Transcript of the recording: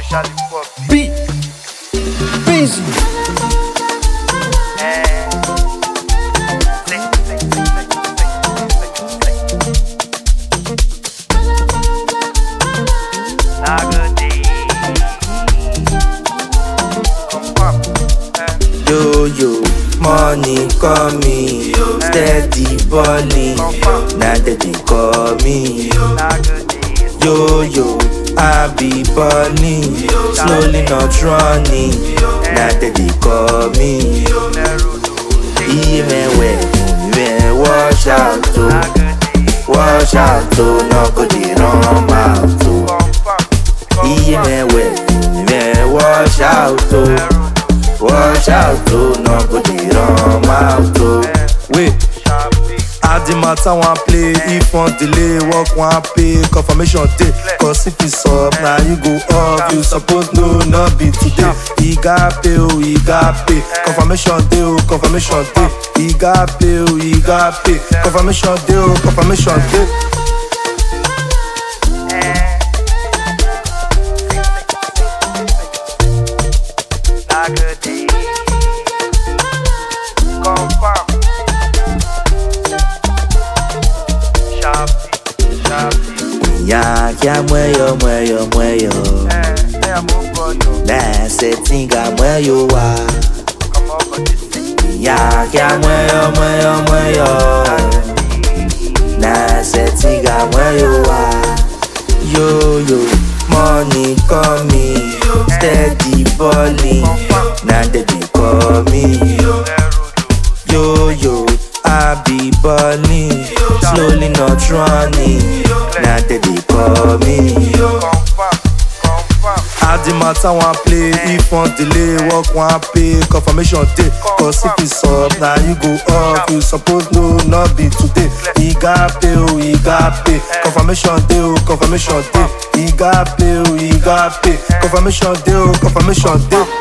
Beat Busy. Yo, money coming, steady balling. Now that they call me. Yo, I be balling, slowly not running. Now that they call me. Even when wash out to, no go dey run out to. Even when wash out to, no go dey run out to. Wait, add the matter one play. If one delay, work one pay. Confirmation day, cause if it's up, now you go up. You suppose no, not be today. He got pay, oh, he got pay. Confirmation day, oh, confirmation day. He got pay, oh, he got pay. Confirmation day, oh, confirmation day. Ya mueyo na setinga mueyo wa. Ya mueyo na setinga mueyo wa. Yo, money coming, steady balling. Now that they call me. Yo, I be balling, slowly not running. Now that they call me. Add the matter one play. If one delay, work one pay. Confirmation day, cause if it's up, now you go up. You suppose no, not be today. He got pay, oh, he got pay. Confirmation day, oh, confirmation day. He got pay, oh, he got pay. Confirmation day, oh, confirmation day.